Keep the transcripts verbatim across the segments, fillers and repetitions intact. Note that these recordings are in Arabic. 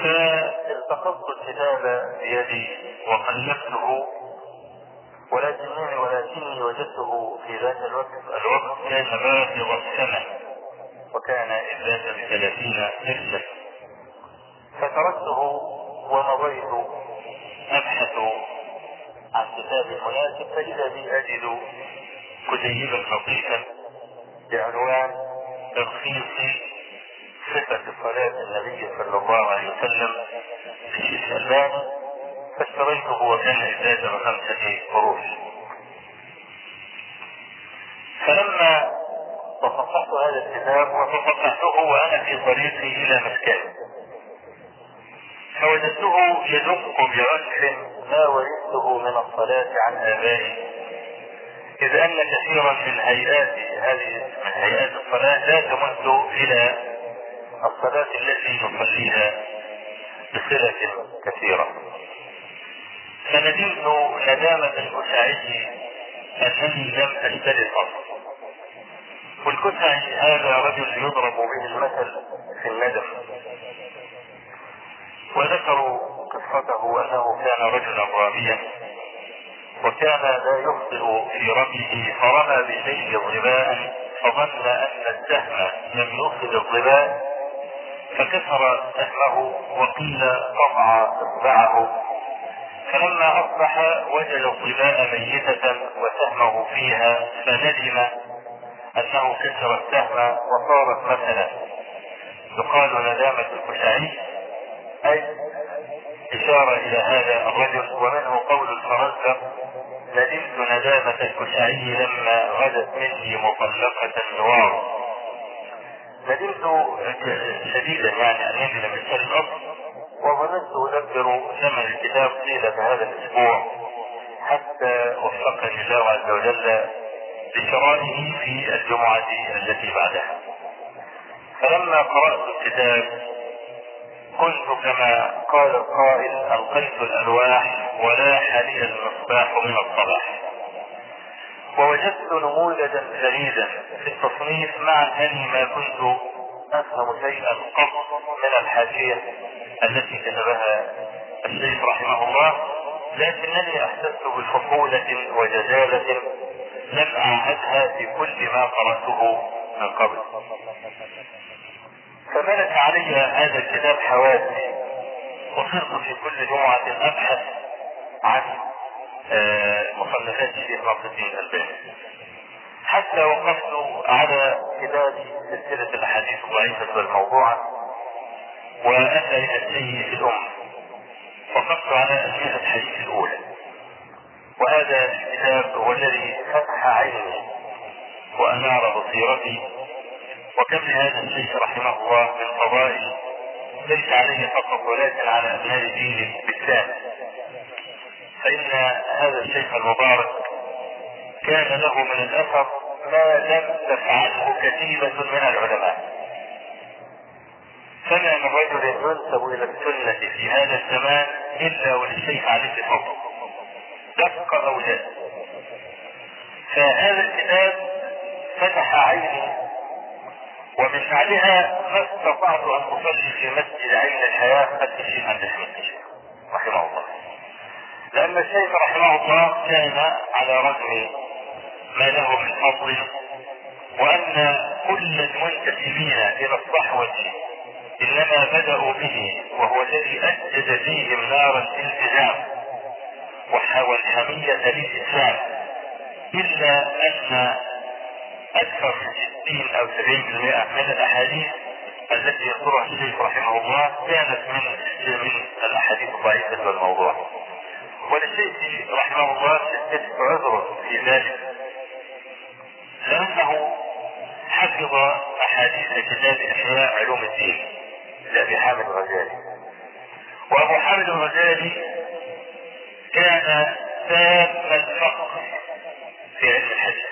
فالتقطت الكتاب بيدي وقلبته، ولكنني ولكني وجدته في ذاك الوقت الوقت كان بالغ السنة، وكان إذ ذاك بثلاثين قرشا، فتركته ومضيت أبحث عن كتاب مناسب، فإذا بي أجد كتيبا لطيفا بعنوان تلخيص صفة صلاة النبي صلى الله عليه وسلم في الشيخ الألباني، فاشتريته وكان إزداد بخمسة قروش. فلما تصفحت هذا الكتاب وتصفحته وأنا في طريقي إلى مسكن، فوجدته يدق برشح ما ورثته من الصلاة عن آبائي، إذ أن كثيرا من هيئات هذه من هيئات الصلاة لا تمد إلى الصلاة التي نصليها بصلة كثيرة. فندمت ندامة الكسعي الذي لم أشتري الأصل، والكسعي هذا رجل يضرب به المثل في الندم، وذكروا قصته أنه كان رجلا راميا، وكان لا يخطئ في رميه، فرمى بشيء ظباء فظن أن السهم لم يصل الظباء فكسر سهمه، وقيل قطع اصبعه، فلما اصبح وجد الظباء ميتة وسهمه فيها، فندم انه كسر السهم وصارت مثلا. يقال ندامة الكسعي، اي اشارة الى هذا الرجل. ومنه قول الفرزدق: ندمت ندامة الكسعي لما غدت مني مطلقة نوار. ندمت شديدا يعني ان ينزل من شر الارض، وظننت ادبر ثمن الكتاب طيلة هذا الاسبوع حتى وفقني الله عز وجل لشرائه في الجمعة التي بعدها. فلما قرأت الكتاب كنت كما قال القائل: القيت الالواح ولاح لي المصباح من الصباح. ووجدت نموذجا فريدا في التصنيف، مع انني ما كنت افهم شيئا قط من الحاشية التي كتبها الشيخ رحمه الله، لكنني احسست بفصولة وجزالة لم اعهدها في كل ما قرأته من قبل. فملك علي هذا الكتاب حواسي، وصرت في كل جمعة ابحث عن مصنفات الشيخ ناصر الدين الألباني، حتى وقفت على كتاب سلسلة الاحاديث الضعيفة والموضوعة وأثر السيء في الأمة، وقفت على أسئلة الحديث الأولى. وهذا الكتاب هو الذي فتح عيني وأنار بصيرتي، وكم لهذا الشيخ رحمه الله من فضائل ليس عليه فقط ولكن على أبناء دينه بالكامل. فإن هذا الشيخ المبارك كان له من الأثر ما لم تفعله كتيبة من العلماء. فما من رجل ينسب إلى السنة في هذا الزمان إلا وللشيخ عليه فضل، دق أو لا. فهذا الكتاب فتح عيني، ومن بعدها ما استطعت أن أصلي في مسجد عين الحياة خلف الشيخ عبد الحميد رحمه الله، لأن الشيخ رحمه الله كان على رغم ما له من فضل، وأن كل المنتسبين إلى الصحوة إنما بدأوا به، وهو الذي أسجد فيهم نار الالتزام والحمية للإسلام، إلا أن أكثر من ستين أو سبعين بالمئة من الأحاديث التي يذكرها الشيخ رحمه الله كانت من من الأحاديث الضعيفة والموضوع. وللشيخ رحمه الله شدة عذر في ذلك، لأنه حفظ أحاديث كتاب إحياء علوم الدين لأبي حامد الغزالي، وأبو حامد الغزالي كان تام الفقه في علم الحديث،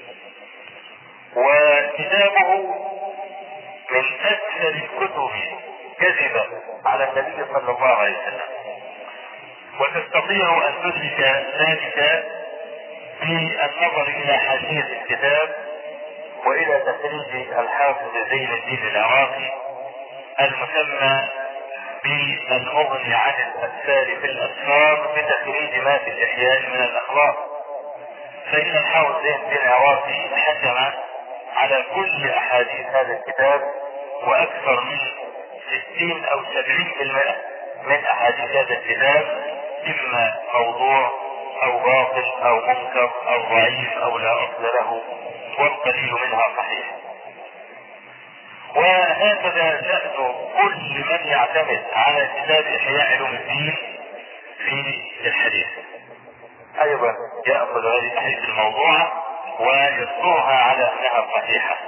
وكتابه من أكثر الكتب كذبا على النبي صلى الله عليه وسلم، وتستطيع أن تدرك ذلك بالنظر إلى حاشية الكتاب وإلى تخريج الحافظ زين الدين العراقي المسمى بأن أغني عن الأمثال في الأسفار بتخريج ما في الإحياء من الأخبار. فإن الحافظ زين الدين العراقي حكم على كل أحاديث هذا الكتاب، وأكثر من ستين أو سبعين بالمئة من أحاديث هذا الكتاب إما موضوع أو باطل أو منكر أو ضعيف أو لا أصل له، والقليل منها صحيح. وهكذا شأن كل من يعتمد على كتاب إحياء علوم الدين في الحديث، أيضا يأخذ هذه الأحاديث الموضوعة ويصورها على أنها صحيحة.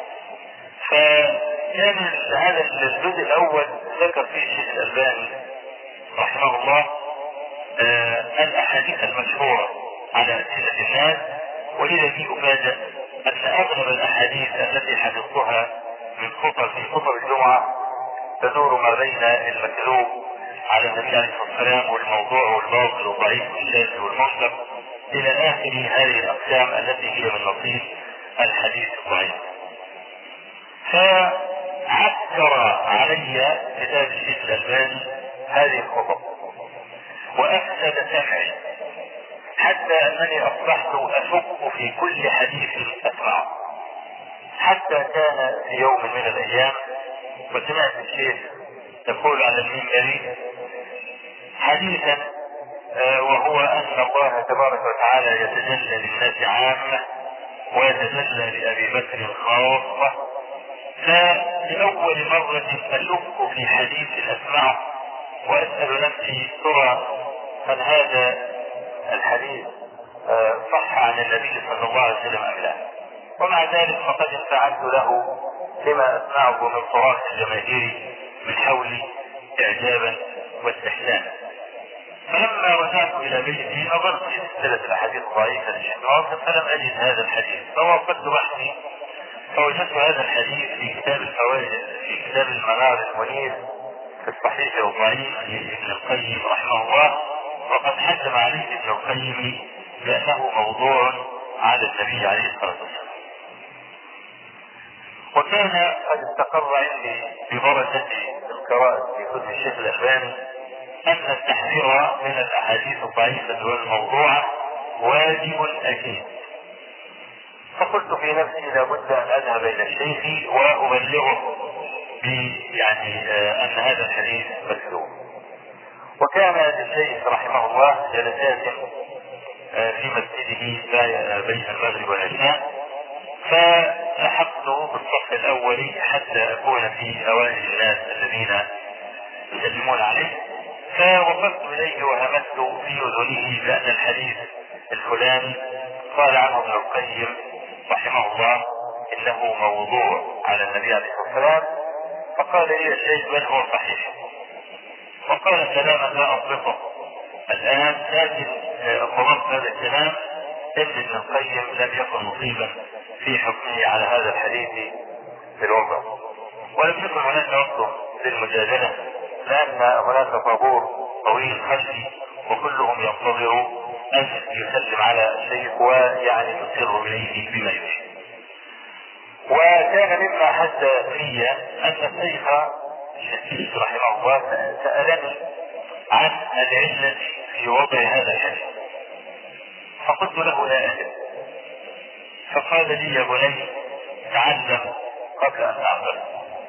فكان هذا الجزء الأول ذكر فيه الشيخ الألباني رحمه الله آه الأحاديث المشهورة على ألسنة الناس، ولذا في أفاجأ أن أغلب الأحاديث التي حفظتها من خطب في خطب الجمعة تدور ما بين المكذوب على النبي عليه الصلاة والسلام والموضوع والباطل والضعيف والشاذ والمنكر إلى آخر هذه الأقسام التي هي من نصيب الحديث الضعيف. فعكر علي كتاب الشيخ الألباني هذه الخطب وأفسد سمعي، حتى أنني أصبحت أشك في كل حديث أسمعه. حتى كان في يوم من الأيام وسمعت الشيخ يقول على المنبر حديثا آه وهو أن الله تبارك وتعالى يتجلى للناس عامة ويتجلى لأبي بكر خاصة. فلأول مرة أشك في حديث أسمعه وأسأل نفسي ترى هل هذا الحديث آه صح عن النبي صلى الله عليه وسلم أم لا؟ ومع ذلك فقد انفعلت له لما أسمعه من صراخ الجماهير من حولي إعجابا واستحسانا. فلما رجعت إلى بيتي نظرت في سلسلة الأحاديث الضعيفة للشيخ ناصر فلم أجد هذا الحديث، فوقفت بحثي فوجدت هذا الحديث في كتاب الفوائد في كتاب المنار المنير في الصحيح والضعيف لابن القيم رحمه الله، وقد حكم عليه ابن القيم بأنه موضوع على النبي عليه الصلاة والسلام. وكان قد استقر عندي ببركة القراءة في كتب الشيخ الألباني أن التحذير من الأحاديث الضعيفة والموضوعة واجب أكيد. فقلت في نفسي لابد أن أذهب إلى الشيخ وأبلغه يعني آه أن هذا الحديث مكذوب. وكان للشيخ رحمه الله جلسات آه في مسجده بين المغرب والعشاء، فلحقت بالصف الأول حتى أكون في أوائل الناس الذين يسلمون عليه، فوقفت إليه وهمست في أذنه بأن الحديث الفلاني قال عنه ابن القيم رحمه الله إنه موضوع على النبي عليه الصلاة والسلام. فقال لي الشيخ بل هو صحيح، وقال كلاما لا أطلقه الآن، لكن ضبطت هذا الكلام إن ابن القيم لم يكن مصيبا في حكمه على هذا الحديث في الوضع، ولم يكن هناك وقت للمجادلة لأن هناك طابور طويل خلفي وكلهم ينتظر أن يسلم على الشيخ ويعني يصر إليه بما يريد. وكان مما حدث في أن الشيخ الشيخ رحمه الله سألني عن العلة في وضع هذا الحديث، فقلت له لا أدري. فقال لي يا بني تعلم قبل أن تعقل.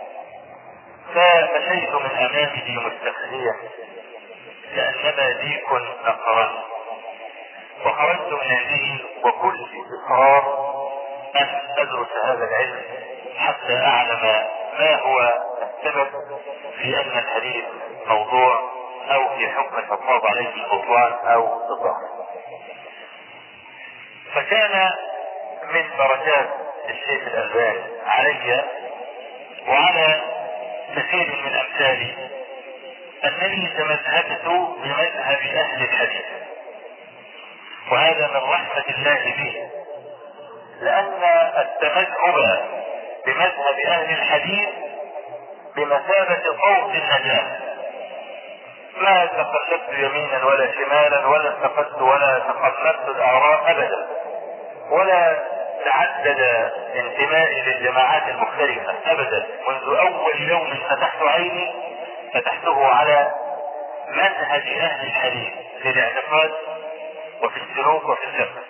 فمشيت من أمامه مستخزيا كأنما ديك نقرا، وخرجت من عنده وكل إصرار أن أدرس هذا العلم حتى أعلم ما هو السبب في أن الحديث موضوع أو في حكم الحفاظ عليه البطلان أو الظهر. فكان من بركات الشيخ الألباني علي وعلى كثير من أمثالي أنني تمذهبت بمذهب أهل الحديث، وهذا من رحمة الله به، لأن التمذهب بمذهب أهل الحديث بمثابة صوت النجاة. ما تقلبت يمينا ولا شمالا ولا انتقدت ولا تقلبت الآراء أبدا، ولا تعدد انتمائي للجماعات المختلفة أبدا. منذ أول يوم فتحت عيني فتحته على منهج اهل الحديث في الاعتقاد وفي السلوك وفي الفقه.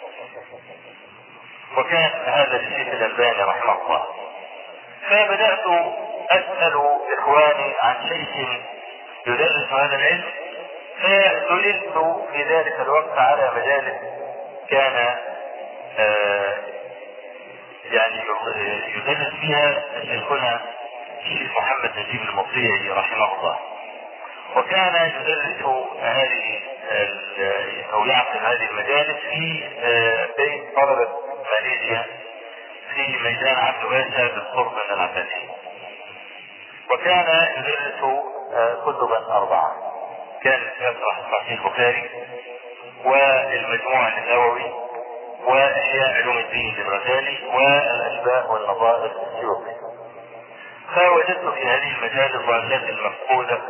وكان هذا الشيخ الألباني رحمه الله. فبدأت أسأل إخواني عن شيخ يدرس هذا العلم، فدللت في ذلك الوقت على مجالس كان آه يعني يدرس فيها شيخنا الشيخ محمد نجيب المطيعي رحمه الله. وكان يدرس هذه او يعقد هذه المجالس في بيت طلبة ماليزيا في ميدان عبد باشا بالقرب من العباسية. وكان يدرس كتبا اربعة، كان يشرح صحيح البخاري والمجموع النووي واحياء علوم الدين للغزالي والاشباه والنظائر السيوطي. فوجدت في هذه المجال الضالات المفقودة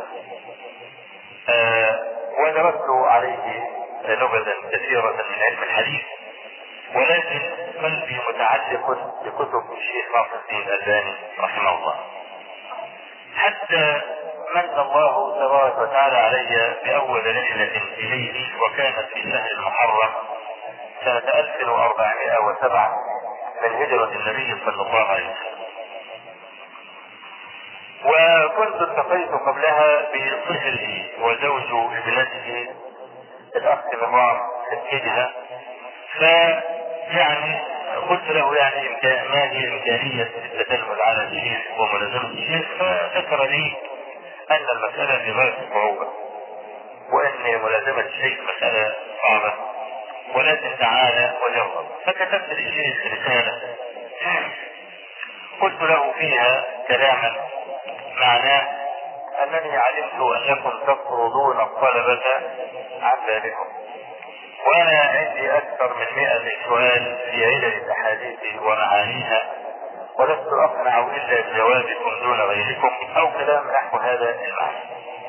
آه ودرست عليه نبذا كثيرة من علم الحديث، ولكن قلبي متعلق بكتب الشيخ ناصر الدين الألباني رحمه الله، حتى من الله تبارك وتعالى علي بأول رحلة إليه، وكانت في شهر المحرم سنة ألف وأربعمائة وسبعة من هجرة النبي صلى الله عليه وسلم. وكنت التقيت قبلها بصهره وزوج ابنته الاخ نظام الكجهة، فيعني قلت له يعني ما هي امكانية التتلمذ على الشيخ وملازمة الشيخ، فذكر لي ان المسألة في غاية الصعوبة، وان ملازمة الشيخ مسألة صعبة، ولكن تعالى وجرب. فكتبت للشيخ رسالة قلت له فيها كلاما معناه انني علمت انكم تفرضون الطلبة عن بالكم، وانا عندي اكثر من مئة سؤال في علل الاحاديث ومعانيها، ولست اقنع الا بجوابكم دون غيركم، او كلام نحو هذا المعنى.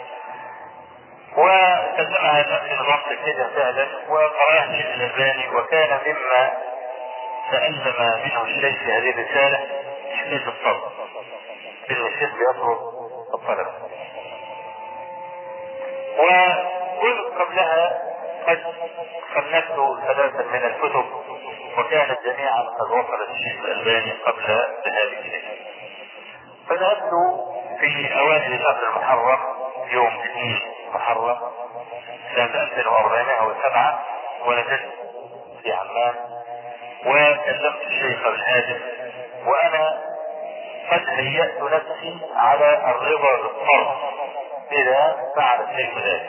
وكلمها الاخ نظام كده فعلا، وقرأها الشيخ الألباني، وكان مما تألم منه الشيخ في هذه الرسالة حكاية الصبر، ان الشيخ بيطلب الطلبة. وكنت قبلها قد صنفت ثلاثا من الكتب، وكانت جميعا قد وصلت الشيخ الألباني قبل ذهابي اليه. فذهبت في اوائل شهر المحرم يوم اثنين محرم سنة ألف وأربعمائة وسبعة، ونزلت في عمان وكلمت الشيخ بالهاتف، وانا قد هيأت نفسي على الرضا بالطرد اذا فعل الشيخ ذلك.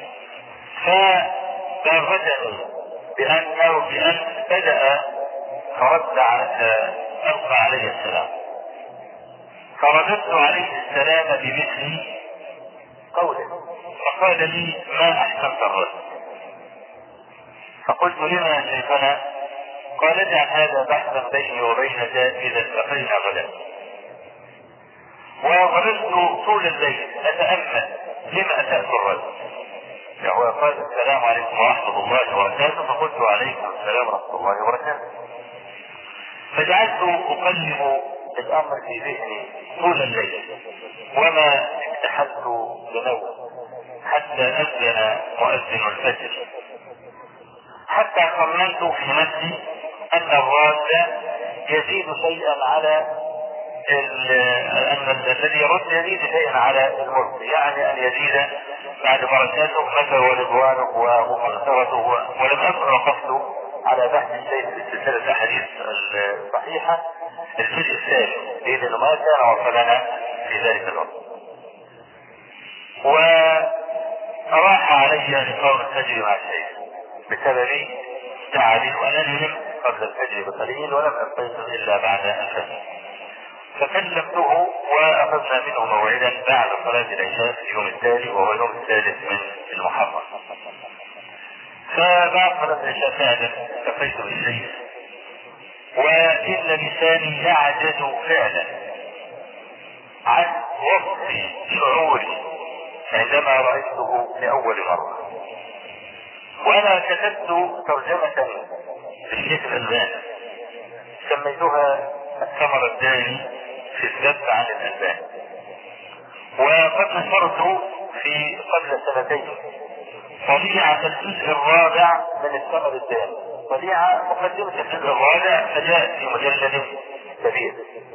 فبرجني بانه بان بدأ فرد القى عليه السلام، فرددت عليه السلام بمثل قوله، فقال لي ما احسنت الرد. فقلت لما يا شيخنا؟ قال اجعل هذا بحثا بيني وبينك اذا التقينا غدا. وظللت طول الليل اتامل لما اتأت الرد. هو قال السلام عليكم ورحمة الله وبركاته، فقلت عليكم السلام ورحمة الله وبركاته. فجعلت اقلب الامر في ذهني طول الليل، وما اكتحلت بنوم حتى اذن مؤذن الفجر، حتى خمنت في نفسي ان الراد يزيد شيئا على ان الذي يرد يزيد شيئا على المرد، يعني ان يزيد بعد بركاته متى ورضوانه ومغفرته. ولم اكن وقفت على بحث الشيء في سلسله الاحاديث الصحيحه الجزء الثاني، لانه ما كان وصلنا في ذلك الوقت. وراح علي لقاء الفجر مع الشيخ بسبب تعبي، وانني نمت قبل الفجر بقليل ولم استيقظ الا بعد الفجر. فكلمته واخذنا منه موعدا بعد صلاة العشاء في اليوم التالي، وهو اليوم الثالث من المحرم. فبعد صلاة العشاء فعلا التقيت بالشيخ، وان لساني يعجز فعلا عن وصف شعوري عندما رأيته لأول مرة. وانا كتبت ترجمة للشيخ الألباني سميتها الثمر الداني في الذب عن الألباني، وقد نشرت في قبل سنتين طبيعة الجزء الرابع من الثمر الثاني، طبيعة مقدمة الجزء الرابع فجاءت في مجلد كبير،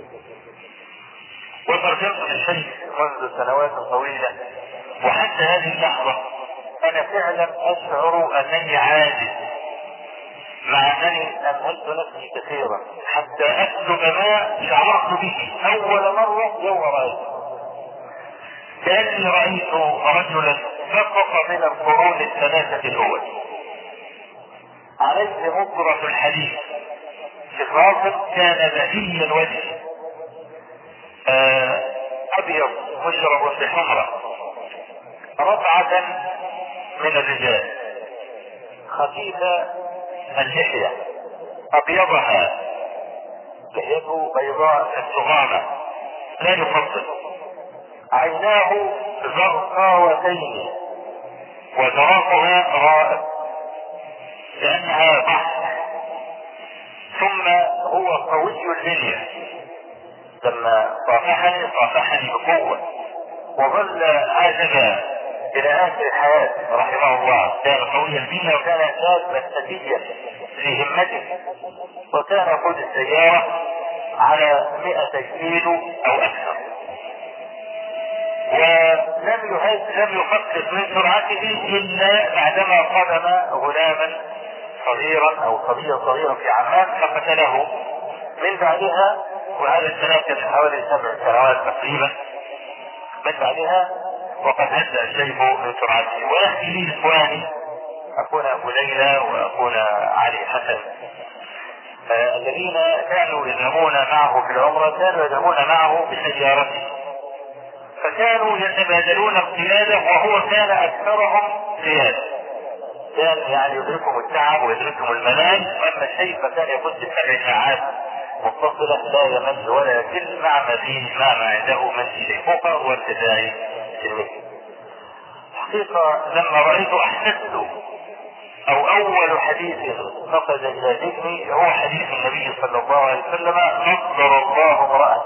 وترجمت للشيخ منذ سنوات طويلة، وحتى هذه اللحظة أنا فعلا أشعر أنني عاجز، مع أنني أمهلت نفسي كثيرا حتى أكتب ما شعرت به أول مرة يوم رأيته، كأني رأيت رجلا سقط من القرون الثلاثة الأول، عليه مطرة الحديث، شيخ ناصر كان بهي الوجه، آه أبيض مشرب بحمرة، ربعة من الرجال، خفيفة اللحية، أبيضها، لحيته بيضاء السغامة لا يفضل، عيناه زرقاوتين وزرافها رائع لأنها بحث، ثم هو قوي اللحية، لما صافحني صافحني بقوة، وظل هكذا إلى آخر الحياة رحمه الله، كان قوي اللحية وكان شابا فتيا في همته، وكان يقود السيارة على مئة كيلو أو أكثر، ولم يهز لم يخفف من سرعته إلا بعدما قدم غلاما صغيرا أو صبيا صغيرا في عمان فقتله من بعدها، وهذا الكلام كان حوالي سبع سنوات تقريبا من بعدها، وقد هز الشيب من سرعته. ويحكي لي إخواني أخونا أبو ليلى وأخونا علي حسن آه الذين كانوا يذهبون معه في العمرة، كانوا يذهبون معه بسيارته، فكانوا يتبادلون القيادة وهو كان أكثرهم قيادة، كان يعني يدركهم التعب ويدركهم الملل، واما الشيء فكان يمد سبع ساعات متصلة لا يمل ولا يكل مع ما فيه مع ما عنده من شيخوخة وارتداء سنه. حقيقة لما رأيت أحسست، أو أول حديث نقل إلى ذهني هو حديث النبي صلى الله عليه وسلم: نصر الله امرأة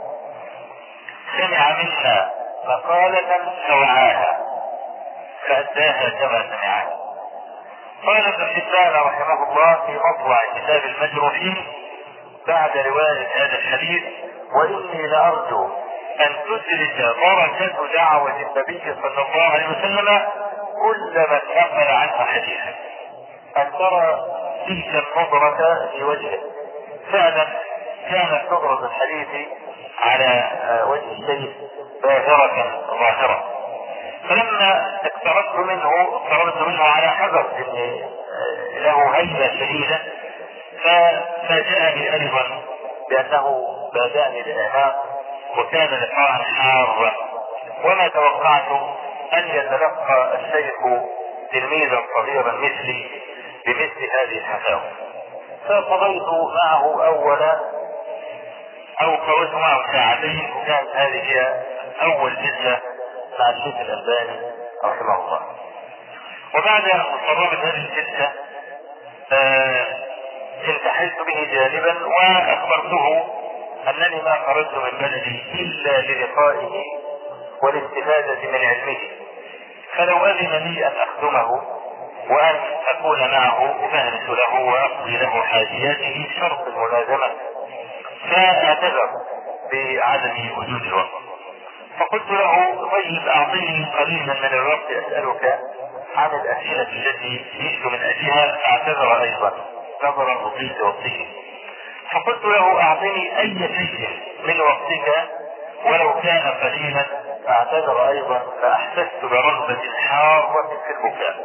سمع منا مقالة فوعاها فأداها كما سمعها. قال ابن حبان رحمه الله في مطلع كتاب المجروحين بعد رواية هذا الحديث: وإني لأرجو أن تدرك بركة دعوة النبي صلى الله عليه وسلم كل من نقل عنه حديثا، أن ترى تلك النظرة في وجهه، فعلا كانت نظرة الحديث على وجه الشيخ باهرة ظاهرة. فلما اقتربت منه اقتربت منه على حذر ان له هيبة شديدة، ففاجأني ايضا بانه بادأني بالاعناق، وكان لقاء حارا، وما توقعت ان يتلقى الشيخ تلميذا صغيرا مثلي بمثل هذه الحفاوة. فقضيت معه اولا او قضيت معه ساعتين، وكانت هذه هي اول جلسة مع الشيخ الألباني رحمه الله. وبعد مقربة هذه الجلسة آه انتحلت به جانبا واخبرته انني ما خرجت من بلدي الا للقائه والاستفادة من علمه، فلو اذن لي ان اخدمه وان اكون معه امهد له واقضي له حاجياته شرط الملازمة، فاعتذر بعدم وجود الوقت. فقلت له: طيب اعطيني قليلا من الوقت اسألك عن الاسئلة التي جئت من اجلها، فاعتذر ايضا نظرا لطيف وقته. فقلت له: اعطني اي شيء من وقتك ولو كان قليلا، فاعتذر ايضا، فاحسست برغبة حارة في البكاء،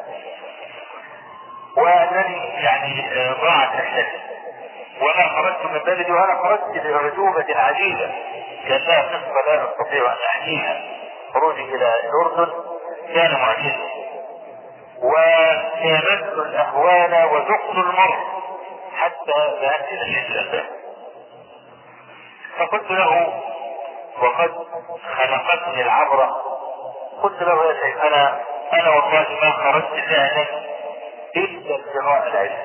وانني يعني ضاعت رحلتي، وانا خرجت من بلدي وانا خرجت بعزوبة عجيبة كانها قصة لا استطيع ان احكيها. خروجي الى الاردن كان معجزا، وكانت الاهوال وذقت المر حتى ذهبت الى الشيخ الألباني. فقلت له وقد خلقتني العبرة، قلت له: يا شيخنا انا والله ما خرجت فعلا الا ابتغاء العلم،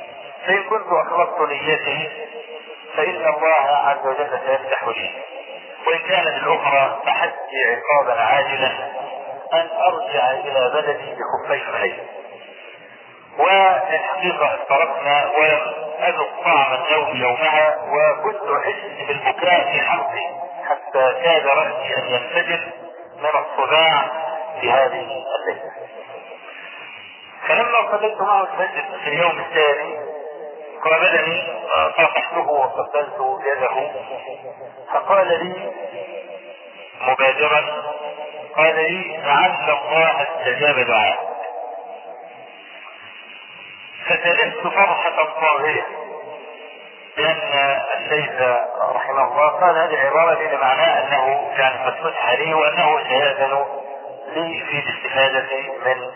فان كنت اخلصت نيتي فان الله عز وجل سيفتح لي، وإن كانت الأخرى تحدي عقابا عاجلا أن أرجع إلى بلدي بخفي عليه. والحقيقة افترقنا ولم أذق طعم النوم يومها، وكنت أحس بالبكاء في حلقي حتى كاد رأسي أن ينفجر من الصداع في هذه الليلة. فلما قابلت معه المسجد في اليوم الثاني قابلني، صافحته وقبلت يده، فقال لي مبادرا، قال لي لعل الله استجاب دعاء. فتلفت فرحة طاغية، لأن الشيخ رحمه الله قال هذه العبارة لمعناه أنه كان قد فتح لي وأنه سيأذن لي في الاستفادة من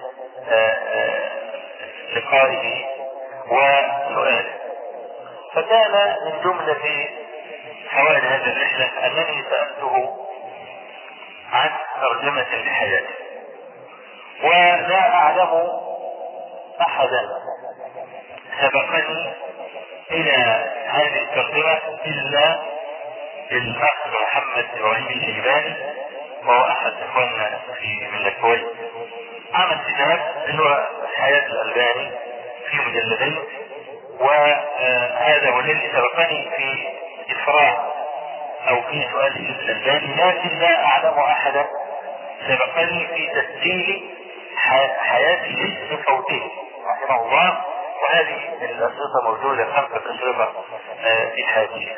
لقائه وسؤاله. فكان من جملة فوائد هذه الرحلة أنني سألته عن ترجمة لحياته، ولا أعلم أحدا سبقني إلى هذه الترجمة إلا الأخ محمد إبراهيم الشيباني، وهو أحد إخواننا في من الكويت. عمل كتاب اللي هو حياة الألباني في مجلدين، وهذا هو الذي سبقني في إفراع أو في سؤال الألباني، لكن لا أعلم أحدا سبقني في تسجيل حياته بصوته رحمه الله. وهذه الأشرطة موجودة، خمسة أشرطة في حياته.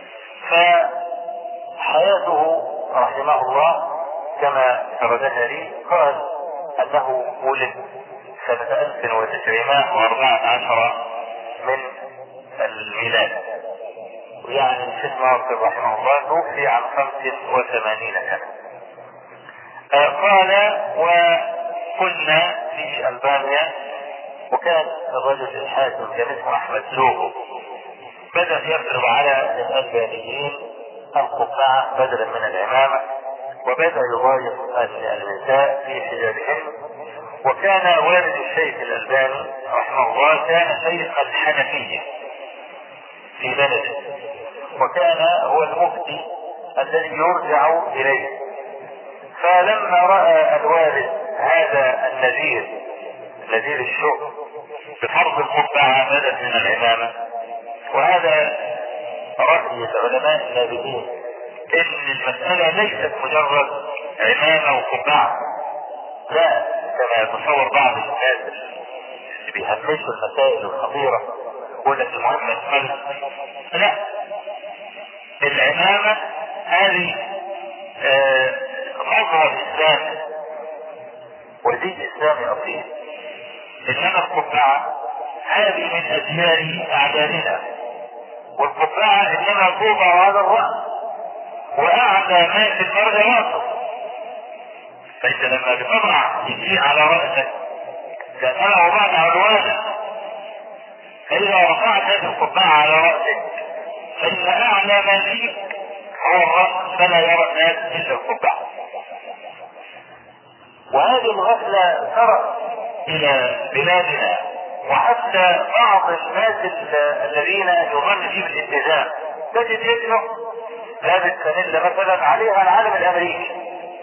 فحياته رحمه الله كما سردها لي، قال أنه ولد سنة ألف وتسعمائة وأربعة عشر من الميلاد، يعني الشيخ ناصر رحمه الله توفي عن خمس وثمانين سنة. قال وكنا في ألبانيا، وكان الرجل الحاكم كان اسمه أحمد لوغو بدأ يفرض على الألبانيين القبعة بدلا من العمامة، وبدأ يضايق النساء في حجابهن. وكان والد الشيخ الألباني رحمه الله كان شيخ الحنفية في بلده، وكان هو المفتي الذي يرجع إليه. فلما رأى الوالد هذا النذير نذير الشؤم بفرض القبعة بدلا من العمامة، وهذا رأي العلماء النابهين ان المسألة ليست مجرد عمامة وقبعة، لا كما يتصور بعض الناس اللي بيهمشوا المسائل الخطيرة يقول لك المهم القلب. لا، العمامة هذه مظهر اسلامي ودين اسلامي اصيل، انما القبعة هذه من اديان اعدادنا، والقبعة انما توضع على الرأس، واعلى ما في الفرد راسه. فانت لما بتضع يجي على رأسك كأنها وضعت عنوانا، فاذا رفعت هذه القبعة على رأسك فان اعلى ما فيك هو الرأس، فلا يرى الناس الا القبعة. وهذه الغفلة ترى الى بلادنا، وحتى بعض الناس الذين يظن فيه بالاتزان تجد ابنه لابس فانيلا مثلا عليها العلم الامريكي،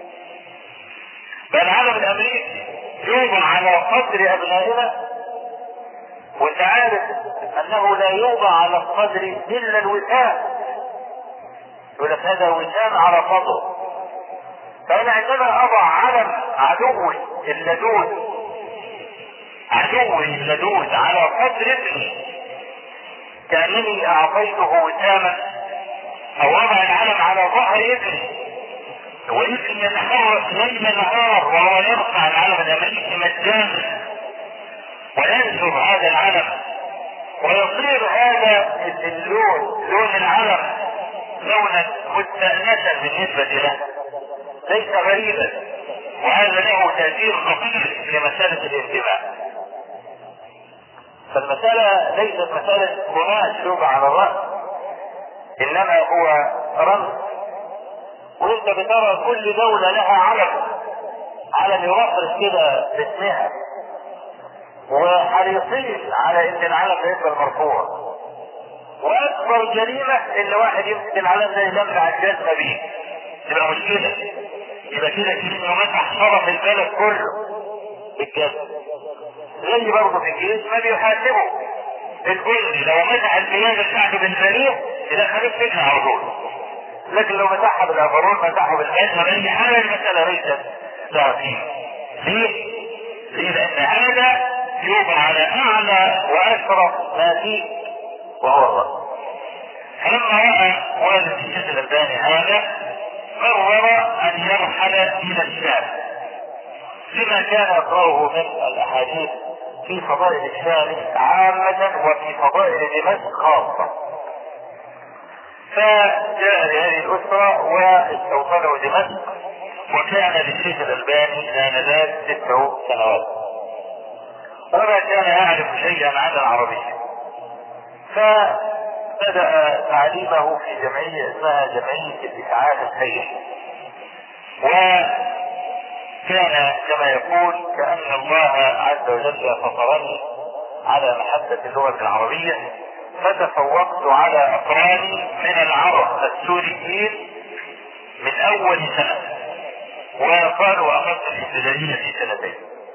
بل العلم الامريكي يوضع على قدر ابنائنا، وانت عارف انه لا يوضع على القدر الا الوسام، يقول لك هذا وسام على صدره. فانا عندما اضع علم عدوي اللدود عدوي اللدود على قدر ابني كأنني اعطيته وساما، او وضع العلم على ظهر ابني وابني يتحرك ليل نهار وهو يرفع العلم الامريكي مجانا وينشر هذا العلم، ويصير هذا اللون لون العلم لونا مستأنسا بالنسبة له، ليس غريبا، وهذا له تأثير خطير في مسألة الانتماء. فالمسألة ليست مسألة بناء الشوب على الرأس، انما هو رمز. وانت بترى كل دولة لها علم، علم يرفرش كده باسمها، وحريصين على ان العلم يبقى مرفوع. واكبر جريمة ان واحد يمسك العلم ده يلمع الجزمة بيه تبقى مشكلة. يبقى كده كأنه مسح شرف البلد كله بالجسد. زي برضه في الجيش ما بيحاسبه الجندي لو مسح القيادة بتاعته بالبرية إذا خليك سجن على طول. لكن لو مسحها بالأفرون مسحه بالبرية أي حاجة المسألة ليست لها فيه. ليه؟ ليه؟ لأن هذا يوضع على أعلى وأشرف ما فيه وهو الرأي. فلما رأى والد الشيخ الألباني هذا قرر أن يرحل إلى الشام لما كان يقرأه من الأحاديث في فضائل الشام عامة وفي فضائل دمشق خاصة. فجاء لهذه الأسرة واستوطنوا دمشق، وكان للشيخ الألباني آنذاك ست سنوات وما كان يعرف شيئا عن العربية. فبدأ تعليمه في جمعية اسمها جمعية الإسعاف الخيري، وكان كما يقول كأن الله عز وجل فطرني على محبة اللغة العربية، فتفوقت على أقراني من العرب السوريين من أول سنة، وقالوا أخذت الابتدائية في سنتين.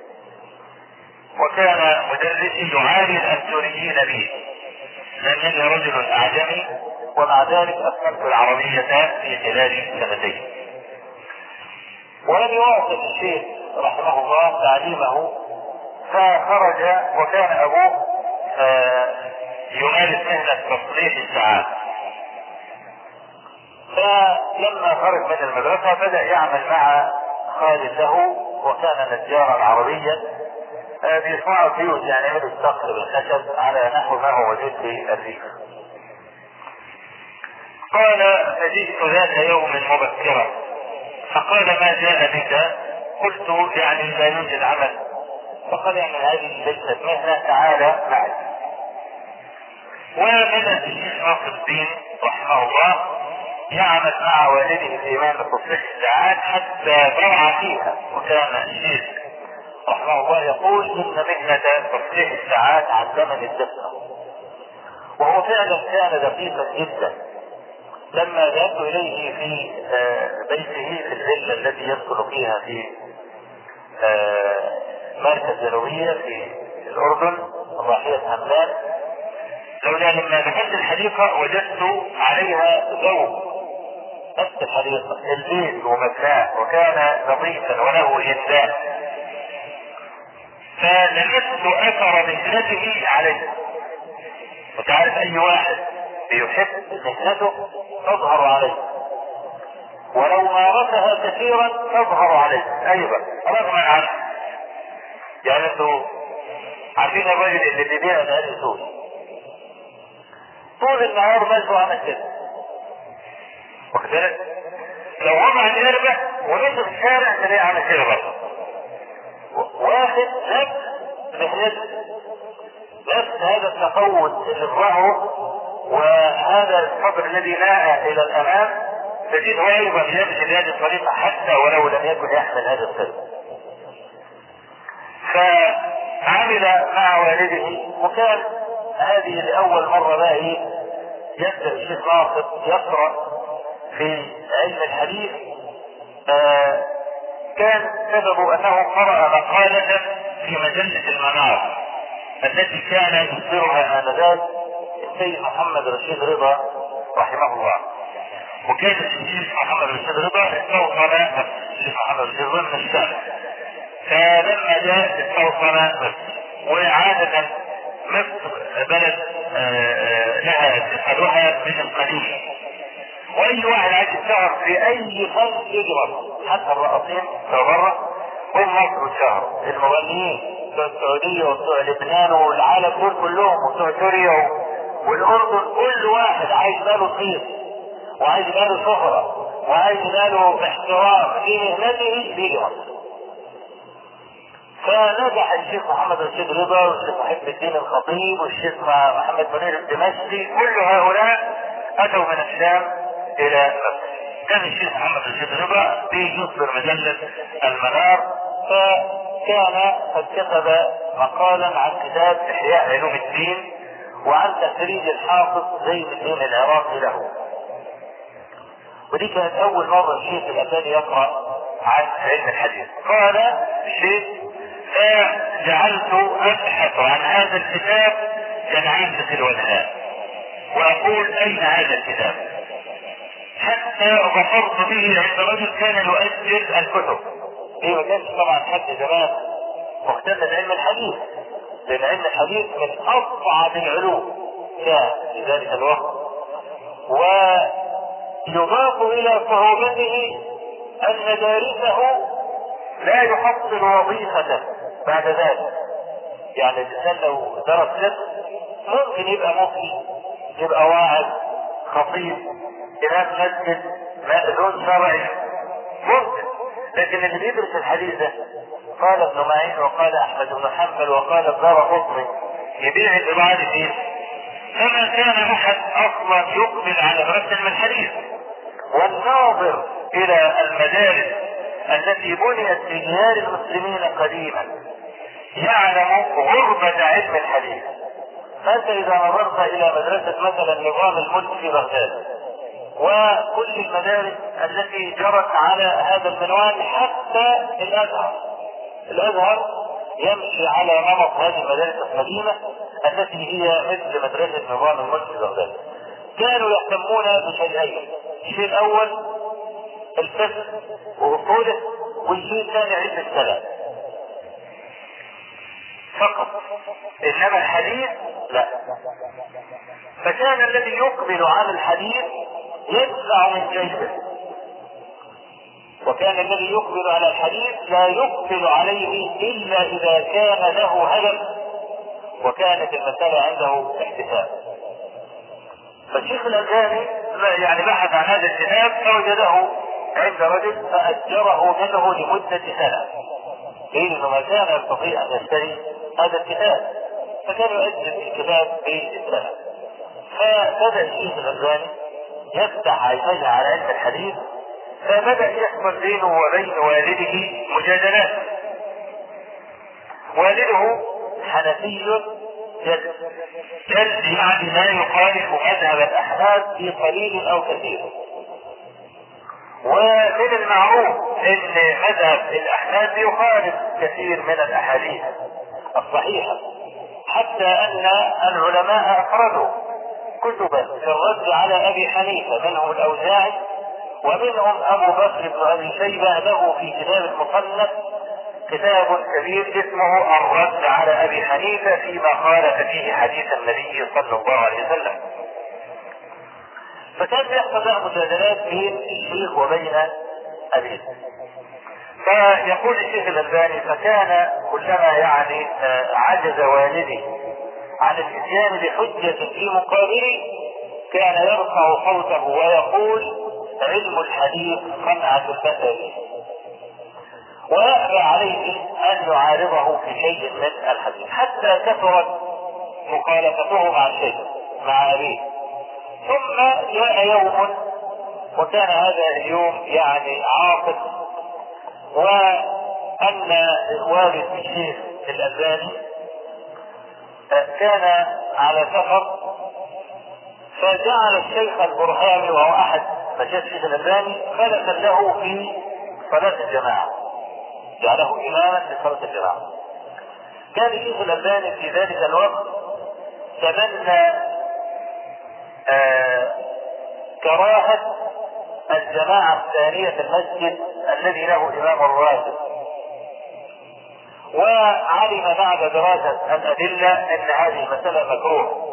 وكان مدرسي يعامل السوريين به لأنني رجل أعجمي، ومع ذلك أتممت العربية في خلال سنتين. ولم يواصل الشيخ رحمه الله تعليمه، فخرج وكان أبوه يمارس مهنة تصليح الساعات. فلما خرج من المدرسة بدأ يعمل مع خالد له، وكان نجارا عربيا بيصنعوا بيوت، يعني يعملوا السقف بالخشب على نحو ما هو موجود في الريف. قال فجئت ذات يوم مبكرا فقال ما جاء بك؟ قلت يعني لا يوجد عمل. فقال يعني هذه ليست مهنة، تعالى معي. وبدأ الشيخ ناصر الدين رحمه الله يعمل مع والده في مهنة تصليح الساعات حتى برع فيها. وكان الشيخ رحمه الله يقول إن مهنة تصليح الساعات علمني الدقة، وهو فعلا كان دقيقا جدا. لما ذهبت إليه في بيته في الفيلا التي يسكن فيها في مركز جنوبية في الأردن ضاحية حمدان، لولا لما دخلت الحديقة وجدت عليها ضوء نفس الحديقة البيت ومكان، وكان نظيفا وله إنسان، فلمست أثر مهنته عليه. وتعرف أي واحد بيحب مهنته تظهر عليه، ولو مارسها كثيرا تظهر عليه أيضا رغما عنه. يعني انتوا عارفين الرجل اللي بيبيع الهالي سوس طول النهار ماشي عمل كده، واخد بالك؟ لو وضع الاربع ونزل الشارع تلاقيه عمل كده برضه، واخد نفس مهنته، نفس هذا التقوت اللي ظهره وهذا الصبر الذي ناء الى الامام، تجده ايضا يمشي بهذه الطريقه حتى ولو لم يكن يحمل هذا السر. فعمل مع والده، وكان هذه لاول مره بقى ايه يبدا الشيخ ناصر يقرا في علم الحديث. آه كان سببه انه قرأ مقالة في مجلة المنار التي كان يصدرها آنذاك السيد محمد رشيد رضا رحمه الله. وكان الشيخ محمد رشيد رضا استوطن الشيخ محمد رشيد رضا من الشام، فلما جاء استوطن مصر. وعادة مصر بلد لها اتخاذها من القديم، واي واحد عايز يشتهر في اي فن يجي مصر، حتى الرقاصين بتوع بره هم مصر وشهر، المغنيين بتوع السعوديه وبتوع لبنان والعالم دول كلهم وبتوع سوريا والاردن، كل واحد عايز له صيت وعايز له شهره وعايز له احترام في مهنته بيجي مصر. فنجح الشيخ محمد رشيد رضا والشيخ محب الدين الخطيب والشيخ محمد منير الدمشقي، كل هؤلاء اتوا من الشام الى مصر. كان الشيخ محمد رشيد رضا بيصدر مجلة المنار، فكان قد كتب مقالا عن كتاب احياء علوم الدين وعن تخريج الحافظ زين الدين العراقي له. ودي كانت اول مرة الشيخ الألباني يقرأ عن علم الحديث. قال الشيخ: فجعلت ابحث عن هذا الكتاب كالعين في الوجهاء واقول اين هذا الكتاب، حتى ظفرت به عند رجل كان يؤجل الكتب. ايه، ما كانش طبعا حد زمان مهتم بعلم الحديث، لان علم الحديث من اصعب العلوم كان في ذلك الوقت. ويضاف الى صعوبته ان دارسه لا يحصل وظيفة بعد ذلك. يعني الانسان لو درس فقه ممكن يبقى مفتي، يبقى واعظ، خطيب، امام مسجد، مأذون شرعي، ممكن. لكن اللي بيدرس الحديث ده، قال ابن معين وقال احمد بن حنبل وقال الدارقطني، يبيع الابعاد فيه. فما كان احد اصلا يقبل على دراسة علم الحديث. والناظر الى المدارس التي بنيت في ديار المسلمين قديما يعلم غربة علم الحديث. فانت اذا نظرت الى مدرسة مثلا نظام الملك في بغداد وكل المدارس التي جرت على هذا المنوال، حتى الازهر الازهر يمشي على نمط هذه المدارس القديمة التي هي مثل مدرسة نظام الملك في بغداد. كانوا يهتمون بشيئين: الشيء الاول الفقه واصوله، والشيء الثاني علم الكلام فقط، انما الحديث لا. فكان الذي يقبل على الحديث يدفع من جيبه، وكان الذي يقبل على الحديث لا يقبل عليه الا اذا كان له هدف وكانت المسألة عنده احتساب. فالشيخ الألباني يعني بحث عن هذا الكتاب فوجده عند رجل فأجره منه لمدة سنة، لأنه ما كان يستطيع أن يشتري هذا الكتاب، فكان يؤجل الكتاب بالسنة. فبدأ الشيخ الألباني يفتح عينيه على علم الحديث، فبدأ يحصل بينه وبين والده مجادلات. والده حنفي جد جد يعني لا يخالف مذهب الأحناف في قليل أو كثير. ومن المعروف ان مذهب الأحناف يخالف كثير من الأحاديث الصحيحة، حتى ان العلماء أخرجوا كتبا في الرد على أبي حنيفة، منهم الأوزاعي ومنهم أبو بكر بن أبي شيبة، له في كتاب المصنف كتاب كبير اسمه الرد على أبي حنيفة فيما خالف فيه حديث النبي صلى الله عليه وسلم. فكان يحصل مجادلات بين الشيخ وبين أبيه. فيقول الشيخ الألباني: فكان كلما يعني عجز والدي عن الاتيان بحجة في مقابله كان يرفع صوته ويقول: علم الحديث صنعة البشر، ويأبى عليه أن يعارضه في شيء من الحديث، حتى كثرت مخالفته مع الشيخ مع أبيه. ثم جاء يوم، وكان هذا اليوم يعني عاصف، وأن والد الشيخ الألباني كان على سفر، فجعل الشيخ البرهاني وهو أحد مشايخ الشيخ الألباني خلفا له في صلاة الجماعة، جعله إماما في صلاة الجماعة. كان الشيخ الألباني في ذلك الوقت تمنى آه كراهة الجماعة الثانية في المسجد الذي له إمام راتب، وعلم بعد دراسة الأدلة أن هذه المسألة مكروه.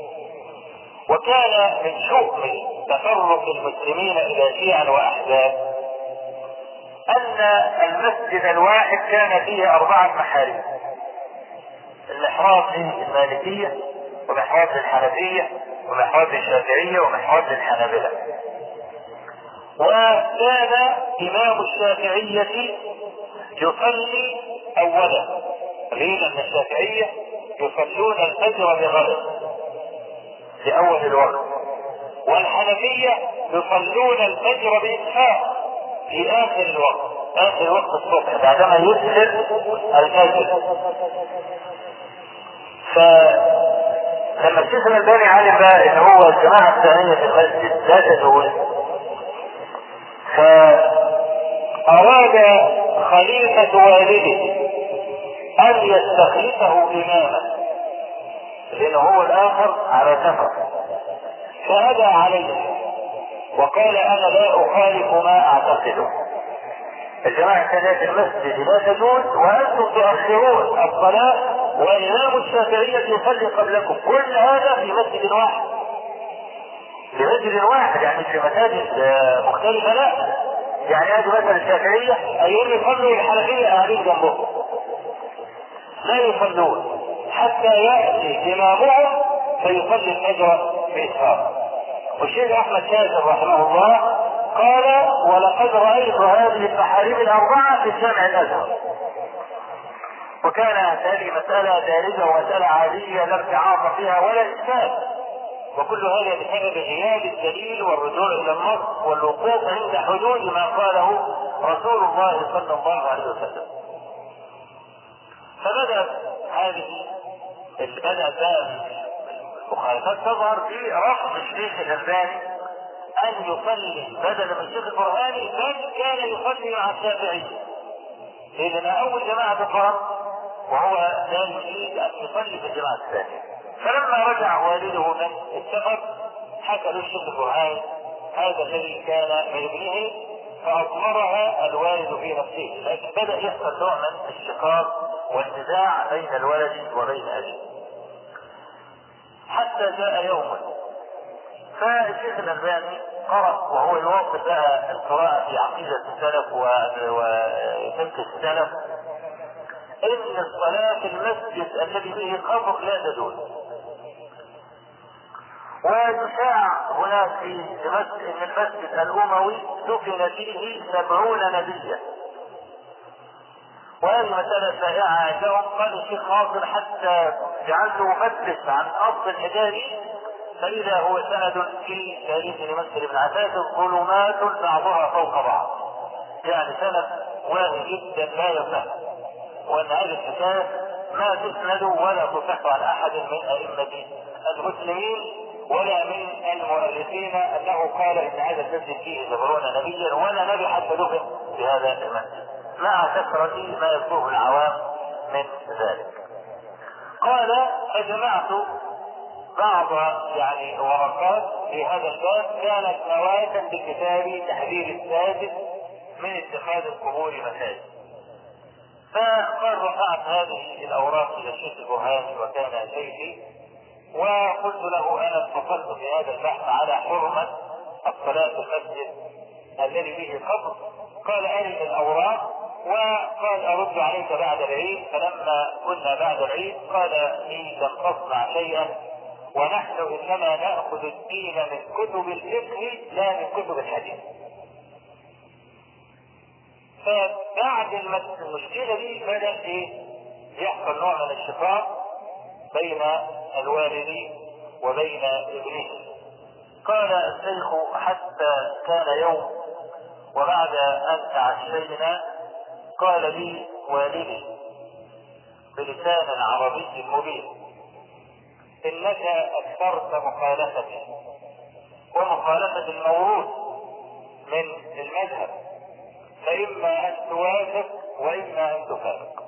وكان من شؤم تفرق المسلمين إلى شيعا وأحزاب أن المسجد الواحد كان فيه أربعة محاريب: المحراب للمالكية، ومحراب للحنفية، ومحراب للشافعية، ومحراب للحنابلة. وكان إمام الشافعية يصلي أولا، لأن الشافعية يصلون الفجر بغلط في أول الوقت، والحنفية يصلون الفجر بإسفار في آخر الوقت، آخر وقت الصبح بعدما يسلم الفجر. فلما الشيخ الألباني علم بقى ان هو الجماعة الثانية في المسجد لا تجوز، فأراد خليفة والده أن يستخلفه إماما لأنه هو الآخر على سفر، فأبى عليه وقال أنا لا أخالف ما أعتقده. الجماعة كانت المسجد لا تجوز وأنتم تؤخرون الصلاة وإمام الشافعية يصلي قبلكم، كل هذا في مسجد واحد، في مسجد واحد يعني في مساجد مختلفة لا، يعني هذه مثلا الشافعية أيهم يصلوا الحنفية قاعدين جنبهم لا يصلون حتى يأتي إمامهم فيصلي الفجر بإسحاق. والشيخ أحمد شاكر رحمه الله قال ولقد رأيت هذه التحاريم الأربعة في الجامع الأزهر، وكان هذه مسألة دارجة ومسألة عادية لا ارتعاط فيها ولا إشكال، وكل هذا بسبب غياب الدليل والرجوع إلى النص والوقوف عند حدود ما قاله رسول الله صلى الله عليه وسلم. فبدأت هذه بدأت المخالفات تظهر في رفض الشيخ الألباني أن يصلي بدل من الشيخ القرآني بل كان يصلي مع الشافعي، إذن أول جماعة القرآن وهو لا يريد أن يصلي في الجماعة الثانية. فلما رجع والده من السفر حكى له الشيخ القرآني هذا الذي كان من ابنه، فأضمرها الوالد في نفسه، لكن بدأ يحصل نوع من الشقاق والنزاع بين الولد وبين أبيه، حتى جاء يوم فالشيخ الألباني قرأ وهو يوصف بها القراءة في عقيدة السلف وفقه السلف إن الصلاة في المسجد الذي فيه قبر لا تجوز. ويشاع هناك في المسجد ان المسجد الأموي دفن فيه سبعون نبيا، وهذه مسألة شائعة عندهم. قال الشيخ ناصر حتى جعلته مفتش عن أصل الحجاري فإذا هو سند في تاريخ لمسجد ابن عساكر ظلمات بعضها فوق بعض، يعني سند واهي جدا لا يفهم، وأن هذه الحكاية ما تسند ولا تصح عن أحد من أئمة المسلمين ولا من المؤرخين أنه قال إن هذا المسجد فيه سبعون نبيا ولا نبي حتى دفن في هذا المسجد، مع كثرة ما يذكره العوام من ذلك. قال فجمعت بعض يعني ورقات في هذا الباب كانت نواة بكتاب تحذير الساجد من اتخاذ القبور مساجد. فقال رفعت هذه الأوراق إلى الشيخ البرهاني وكان شيخي، وقلت له أنا اتصلت في هذا البحث على حرمة الصلاة في المسجد الذي فيه قبر. قال أرني الأوراق، وقال أرد عليك بعد العيد. فلما كنا بعد العيد قال لي لم تصنع شيئا، ونحن إنما نأخذ الدين من كتب الفقه لا من كتب الحديث. فبعد المشكلة دي بدأ يحصل نوع من الشقاق بين الوالد وبين ابنه. قال الشيخ حتى كان يوم وبعد أن تعشينا قال لي والدي بلسان عربي مبين إنك أكثرت مخالفتي ومخالفة الموروث من المذهب، فإما أن توافق وإما أن تفارق.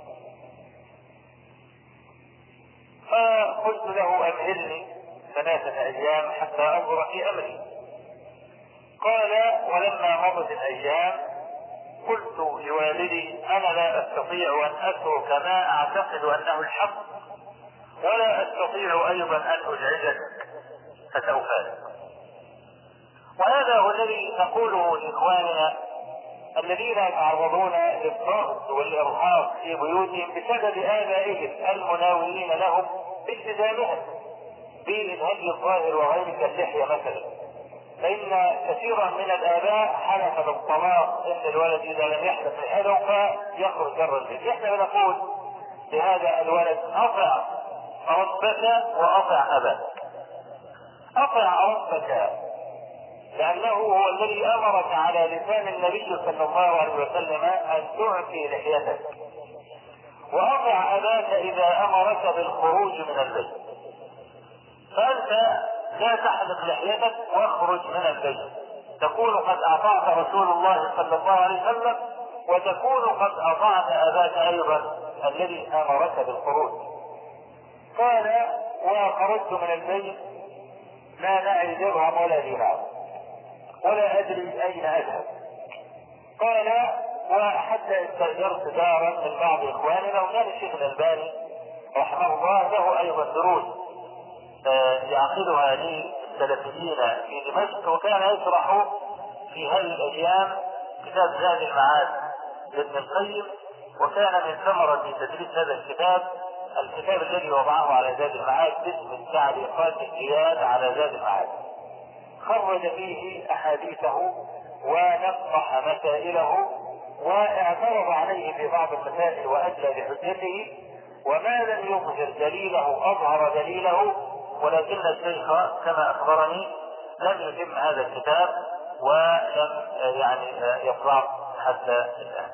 فقلت له أمهلني ثلاثة أيام حتى أنظر في أمري. قال ولما مضت الأيام قلت لوالدي أنا لا أستطيع أن أترك ما أعتقد أنه الحق، ولا أستطيع أيضا أن أزعجك فتوفاك. وهذا هو الذي نقوله لإخواننا الذين يتعرضون للضغط والإرهاق في بيوتهم بسبب آبائهم المناولين لهم بالتزامهم بالهدي الظاهر وغير كاللحية مثلا. فإن كثيرا من الآباء حلف بالطلاق إن الولد إذا لم يحدث الحلو فيخرج بره البيت. إحنا بنقول لهذا الولد أطع ربك وأطع أباك. أطع ربك لأنه هو الذي أمرك على لسان النبي صلى الله عليه وسلم أن تعفي لحيتك، وأطع أباك إذا أمرك بالخروج من البيت. فأنت لا تحلق لحيتك واخرج من البيت، تكون قد اطعت رسول الله صلى الله عليه وسلم، وتكون قد اطعت اباك ايضا الذي امرك بالخروج. قال: وخرجت من البيت لا نعي درهم ولا دينار ولا ادري اين اذهب. قال: وحتى استاجرت دارا من بعض اخواننا، وكان الشيخ الالباني رحمه الله له ايضا دروس يعقدها للسلفيين في دمشق، وكان يشرح في هذه الايام كتاب زاد المعاد لابن القيم، وكان من ثمرة تدريس هذا الكتاب الكتاب الذي وضعه على زاد المعاد باسم التعليقات الزياد على زاد المعاد. خرج فيه احاديثه ونقح مسائله واعترض عليه في بعض المسائل وادلى بحجته، وما لم يظهر دليله اظهر دليله، ولكن الشيخ كما اخبرني لم يتم هذا الكتاب ولم يعني يطلع حتى الان.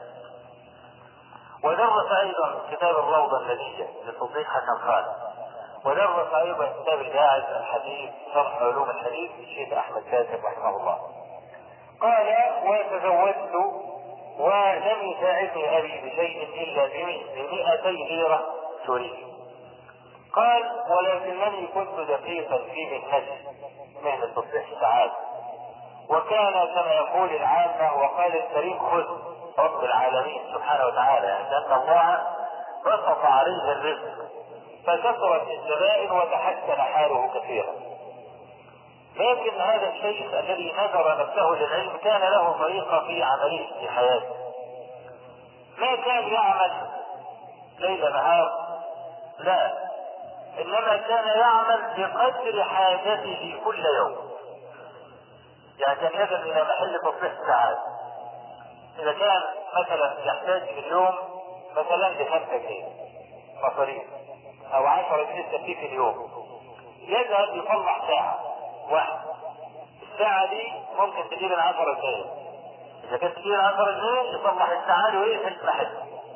ودرس ايضا كتاب الروضه النبيه لتصديق حسن خان، ودرس ايضا كتاب الجاعز الحديث شرح علوم الحديث للشيخ احمد كاتب رحمه الله. قال: وتزوجت ولم يساعدني ابي بشيء الا بمئتي ليره سوريه. قال: ولكنني كنت دقيقا في مهنتي، مهنه تصليح الساعات، وكان كما يقول العامه وقال الكريم خذ رب العالمين سبحانه وتعالى، يعني ان الله بسط عليه الرزق فكثرت الزبائن وتحسن حاله كثيرا. لكن هذا الشيخ الذي نذر نفسه للعلم كان له طريقه في عمله في حياته، ما كان يعمل ليل نهار، لا، انما كان يعمل بقدر حاجته كل يوم. يعني كان يذهب الى محل تصليح الساعات، اذا كان مثلا يحتاج في اليوم مثلا بخمسة جنيه مصاريف او عشرة جنيه تكليف في اليوم، يذهب يصلح ساعة واحدة. الساعة دي ممكن تجيب عشرة جنيه، اذا كانت تجيب عشرة جنيه يصلح الساعة دي ويقفل المحل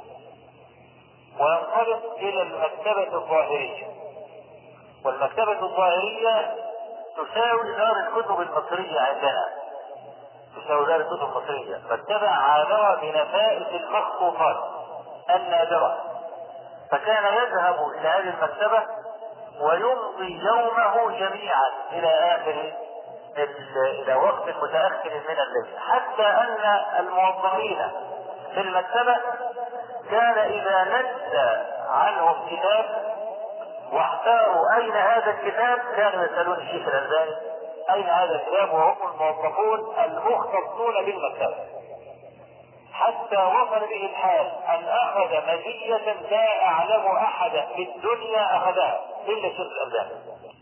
وينطلق الى المكتبة الظاهرية. والمكتبة الظاهرية تساوي دار الكتب المصرية عندنا، تساوي دار الكتب المصرية، مكتبة عامرة بنفائس المخطوطات النادرة. فكان يذهب الى هذه المكتبة ويمضي يومه جميعا الى اخر الى وقت متأخر من الليل، حتى ان الموظفين في المكتبة كان اذا نزل عنهم كتاب واحتاروا اين هذا الكتاب كانوا يسألون الشيخ الألباني اين هذا الكتاب، وهم الموظفون المختصون بالمكتبة. حتى وصل به الحال ان اخذ مزية لا اعلم احدا في الدنيا اخذها الا الشيخ الألباني.